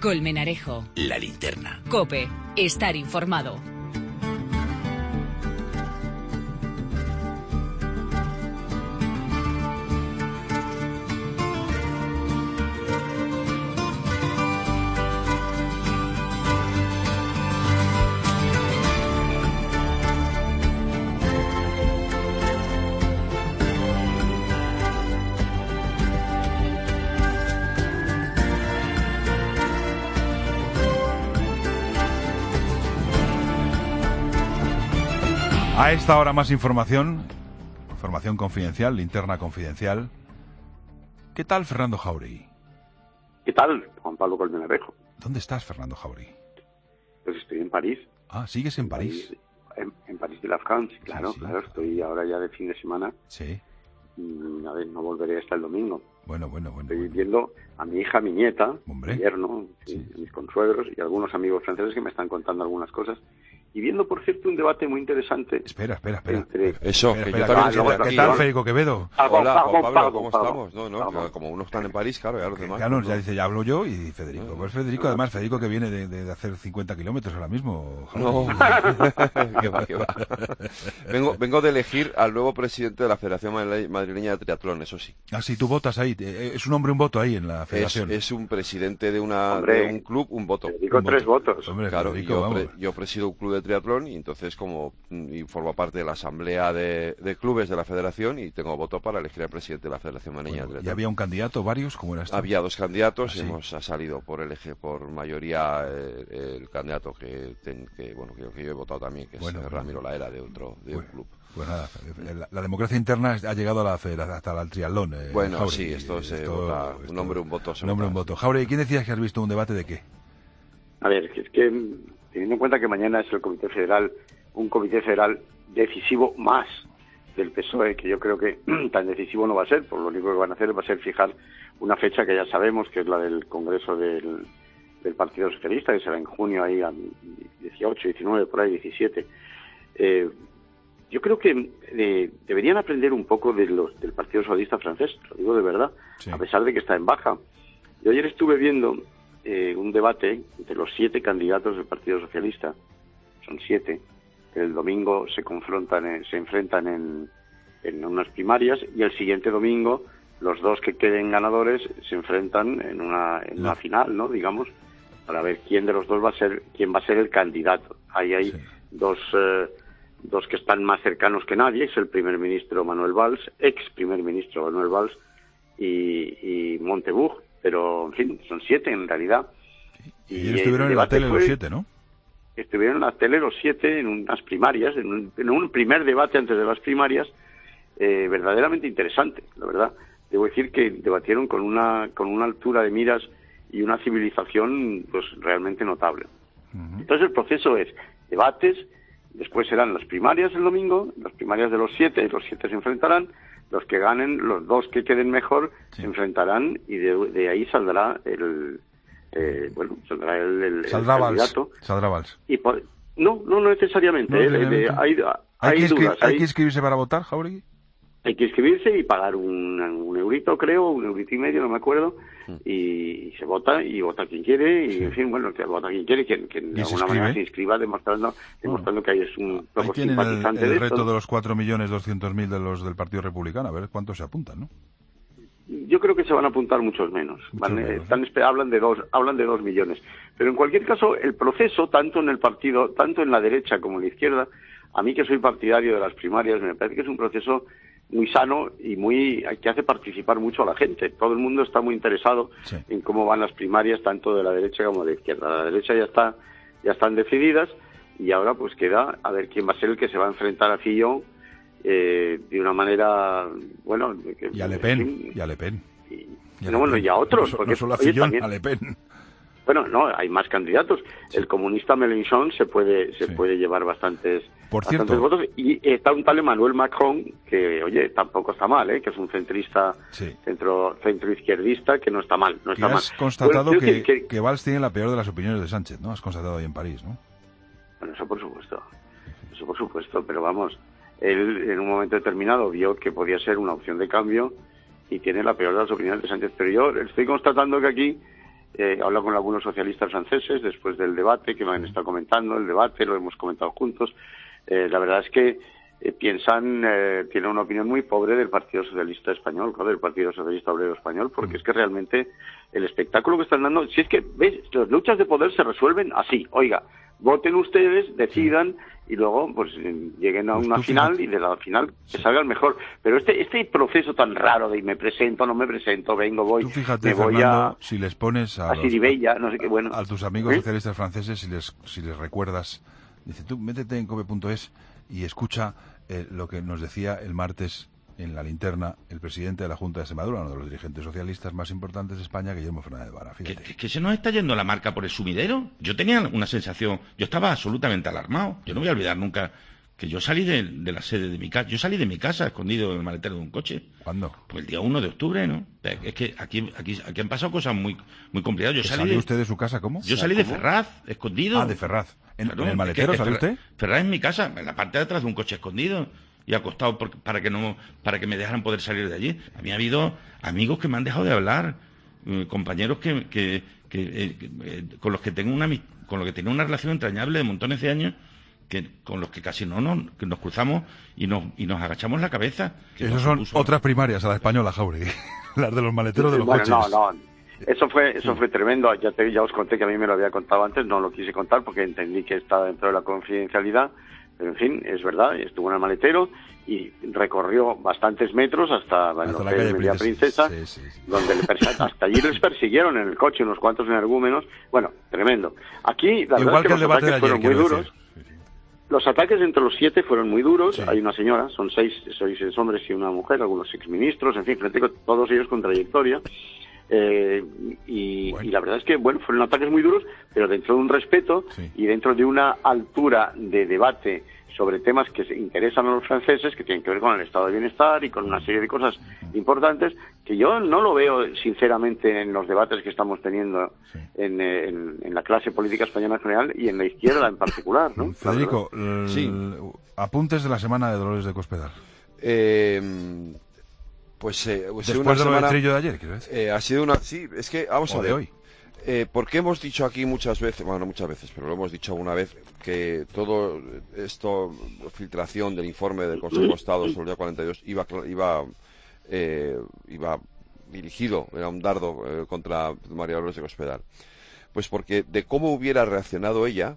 Colmenarejo. La Linterna. COPE. Estar informado. A esta hora más información confidencial, linterna confidencial. ¿Qué tal, Fernando Jauregui? ¿Qué tal, Juan Pablo Colmenarejo? ¿Dónde estás, Fernando Jauregui? Pues estoy en París. Ah, ¿sigues en París? En París de la France, claro, Sí. claro, estoy ahora ya de fin de semana. Sí. A ver, no volveré hasta el domingo. Bueno. Estoy viendo a mi hija, a mi nieta, Hombre. mi yerno, Sí. a mis consuegros y algunos amigos franceses que me están contando algunas cosas. Y viendo, por cierto, un debate muy interesante. Espera. Eso, que yo también vale, ¿Qué tal, Federico Quevedo? Hola, Juan Pablo, ¿cómo perdón. estamos? No, como unos están en París, claro, ya los demás. Claro, ya dice, ya hablo yo y Federico. Pues Federico, además, Federico que viene de hacer 50 kilómetros ahora mismo. No, qué va. Vengo de elegir al nuevo presidente de la Federación Madrileña de Triatlón, eso sí. Ah, sí, tú votas ahí. Es un hombre un voto ahí en la federación. Es un presidente de Hombre, un club, un voto. Digo 3 votos. Hombre, Claro, Federico, y vamos. yo presido un club de triatlón y entonces y formo parte de la asamblea de clubes de la federación y tengo voto para elegir al presidente de la Federación Madrileña de Bueno, Triatlón. ¿y había un candidato, varios? ¿Cómo era esto? Había 2 candidatos, ¿Ah, sí? ha salido por mayoría el candidato que yo he votado también, que es Ramiro Laera, de un club. Pues nada, la democracia interna ha llegado a la federación, hasta al triatlón. Bueno, Jauregui. sí, esto se vota un hombre, un voto. Un hombre, un voto. Jauregui, ¿quién decías que has visto un debate de qué? A ver, es que teniendo en cuenta que mañana es el Comité Federal, un Comité Federal decisivo más del PSOE, que yo creo que tan decisivo no va a ser, por lo único que van a hacer va a ser fijar una fecha que ya sabemos, que es la del Congreso del Partido Socialista, que será en junio, ahí a 18, 19, por ahí 17. Yo creo que deberían aprender un poco del Partido Socialista francés, lo digo de verdad, Sí. a pesar de que está en baja. Yo ayer estuve viendo un debate entre los 7 candidatos del Partido Socialista, son 7, que el domingo se enfrentan en unas primarias, y el siguiente domingo los 2 que queden ganadores se enfrentan en una final, ¿no? Digamos, para ver quién de los 2 va a ser el candidato. Ahí hay Sí. dos que están más cercanos que nadie, es el primer ministro Manuel Valls, ex primer ministro Manuel Valls y Montebourg, pero en fin, son 7 en realidad. Y ellos estuvieron en la tele los 7, ¿no? Estuvieron en la tele los 7 en unas primarias, en un primer debate antes de las primarias, verdaderamente interesante, la verdad. Debo decir que debatieron con una altura de miras y una civilización pues realmente notable. Uh-huh. Entonces el proceso es debates, después serán las primarias el domingo, las primarias de los 7 se enfrentarán, los que ganen, los 2 que queden mejor, Sí. se enfrentarán, y de ahí saldrá el candidato. Saldrá Valls. Y no necesariamente. No necesariamente. Hay dudas. ¿Hay que inscribirse para votar, Jauregui? Hay que inscribirse y pagar un eurito, creo, un eurito y medio, no me acuerdo, y se vota, y vota quien quiere, y Sí. en fin, bueno, que vota quien quiere, que de alguna manera se inscriba demostrando que ahí es un Ahí poco tienen simpatizante el de reto esto. de los 4.200.000 de los del Partido Republicano, a ver cuántos se apuntan, ¿no? Yo creo que se van a apuntar muchos menos. Hablan de 2 millones. Pero en cualquier caso, el proceso, tanto en el partido, tanto en la derecha como en la izquierda, a mí que soy partidario de las primarias, me parece que es un proceso muy sano y que hace participar mucho a la gente. Todo el mundo está muy interesado Sí. en cómo van las primarias, tanto de la derecha como de la izquierda. La derecha ya están decididas, y ahora pues queda a ver quién va a ser el que se va a enfrentar a Fillon de una manera, bueno... Y a Le Pen. Y a otros. No, porque, no solo a oye, Fillon, también, a Le Pen. bueno, no, hay más candidatos. Sí. El comunista Mélenchon se puede llevar bastantes votos, y está un tal Emmanuel Macron que, oye, tampoco está mal, que es un centrista, Sí. centroizquierdista, que no está mal. Que has constatado que Valls tiene la peor de las opiniones de Sánchez, ¿no? Has constatado ahí en París, ¿no? Bueno, eso por supuesto, pero vamos, él en un momento determinado vio que podía ser una opción de cambio y tiene la peor de las opiniones de Sánchez. Pero yo estoy constatando que aquí He hablado con algunos socialistas franceses después del debate, que me han estado comentando el debate, lo hemos comentado juntos. La verdad es que tienen una opinión muy pobre del Partido Socialista Español, del Partido Socialista Obrero Español, porque es que realmente el espectáculo que están dando, si es que, ¿ves? Las luchas de poder se resuelven así, oiga, voten ustedes, decidan, y luego pues lleguen a una final, y de la final que salga el mejor. Pero este proceso tan raro de me presento, no me presento, vengo, voy, tú fíjate, me voy Fernando, si les pones a Siribella, no sé qué, bueno. A tus amigos socialistas franceses, si les recuerdas, dice, tú métete en cope.es y escucha lo que nos decía el martes en la linterna el presidente de la Junta de Extremadura, uno de los dirigentes socialistas más importantes de España, Guillermo Fernández Vara. ¿Que se nos está yendo la marca por el sumidero? Yo tenía una sensación, yo estaba absolutamente alarmado. Yo no voy a olvidar nunca que yo salí de la sede de mi casa, yo salí de mi casa escondido en el maletero de un coche. ¿Cuándo? Pues el día 1 de octubre, ¿no? Es que aquí han pasado cosas muy complicadas. Yo ¿Salió usted de su casa, cómo? Yo salí de Ferraz, escondido. Ah, de Ferraz. ¿En el maletero salió usted? Ferraz en mi casa, en la parte de atrás de un coche escondido. Y acostado para que me dejaran poder salir de allí. A mí ha habido amigos que me han dejado de hablar, compañeros con los que tengo una relación entrañable de montones de años, con los que casi que nos cruzamos y nos agachamos la cabeza. Esas son otras primarias a la española, Jáuregui. Las de los maleteros de los coches. No. Eso fue tremendo. Ya os conté que a mí me lo había contado antes, no lo quise contar porque entendí que estaba dentro de la confidencialidad. Pero en fin, es verdad, estuvo en el maletero y recorrió bastantes metros hasta la calle María Princesa, sí. Donde hasta allí les persiguieron en el coche unos cuantos energúmenos. Bueno, tremendo. Aquí la verdad es que los ataques fueron muy duros. Los ataques entre los 7 fueron muy duros. Sí. Hay una señora, son 6 hombres y una mujer, algunos exministros, en fin, todos ellos con trayectoria. Y la verdad es que, fueron ataques muy duros, pero dentro de un respeto y dentro de una altura de debate sobre temas que se interesan a los franceses, que tienen que ver con el estado de bienestar y con una serie de cosas importantes, que yo no lo veo, sinceramente, en los debates que estamos teniendo en la clase política española en general y en la izquierda en particular, ¿no? Federico, apuntes de la semana de Dolores de Cospedal. Pues después de lo del trillo de ayer, quiero decir. Ha sido una... Sí, es que vamos a ver. De hoy. Porque hemos dicho aquí muchas veces, bueno, no muchas veces, pero lo hemos dicho alguna vez, que todo esto, filtración del informe del Consejo de Estado sobre el día 42 iba dirigido, era un dardo contra María Dolores de Cospedal. Pues porque de cómo hubiera reaccionado ella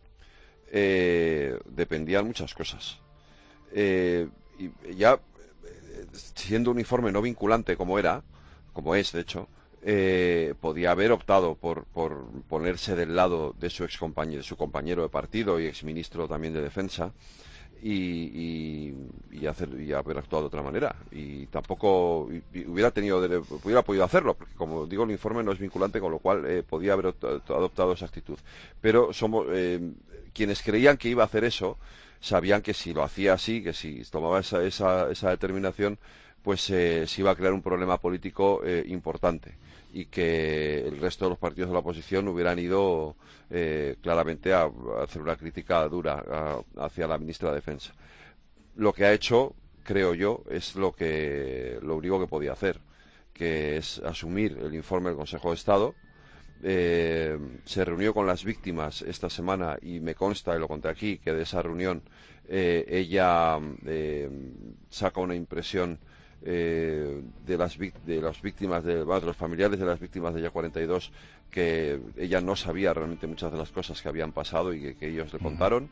dependían muchas cosas. Y ya siendo un informe no vinculante como es de hecho, podía haber optado por ponerse del lado de su de su compañero de partido y exministro también de Defensa y haber actuado de otra manera, y tampoco hubiera podido hacerlo, porque como digo, el informe no es vinculante, con lo cual podía haber adoptado esa actitud, pero somos quienes creían que iba a hacer eso sabían que si lo hacía así, que si tomaba esa determinación, pues se iba a crear un problema político importante, y que el resto de los partidos de la oposición hubieran ido claramente a hacer una crítica dura hacia la ministra de Defensa. Lo que ha hecho, creo yo, es lo único que podía hacer, que es asumir el informe del Consejo de Estado. Se reunió con las víctimas esta semana y me consta, y lo conté aquí, que de esa reunión ella saca una impresión de las víctimas, de los familiares de las víctimas de Ya 42, que ella no sabía realmente muchas de las cosas que habían pasado y que ellos le contaron,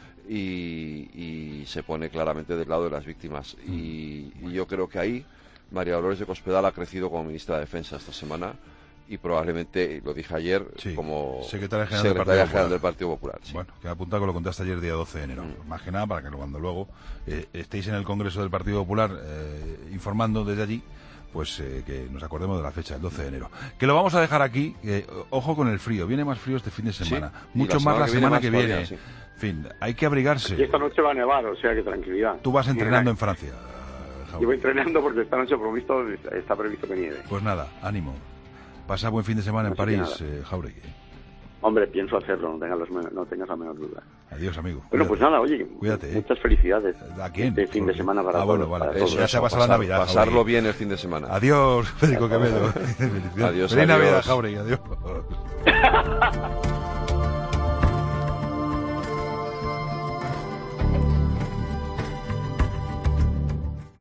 y se pone claramente del lado de las víctimas, y yo creo que ahí María Dolores de Cospedal ha crecido como ministra de Defensa esta semana, y probablemente, lo dije ayer, como secretaria general del Partido Popular. Sí. Bueno, que apunta con lo contaste ayer, día 12 de enero. Más que nada para que cuando luego estéis en el Congreso del Partido Popular informando desde allí, pues que nos acordemos de la fecha, el 12 de enero. Que lo vamos a dejar aquí. Ojo con el frío, viene más frío este fin de semana. Mucho más la semana que viene. En fin, hay que abrigarse. Y esta noche va a nevar, o sea que tranquilidad. Tú vas entrenando en Francia. Yo voy entrenando porque esta noche está previsto que nieve. Pues nada, ánimo. Pasa buen fin de semana en París, Jáuregui. Hombre, pienso hacerlo, no tengas la menor duda. Adiós, amigo. Bueno, Cuídate. pues nada, oye, Cuídate, muchas felicidades. ¿A quién? De fin de semana para todos. Bueno, vale. Para todos. Ya se ha pasado la Navidad. Pasarlo Jauregui. bien el fin de semana. Adiós, Federico Quevedo. Adiós, Feliz Navidad, adiós. Jauregui. Adiós.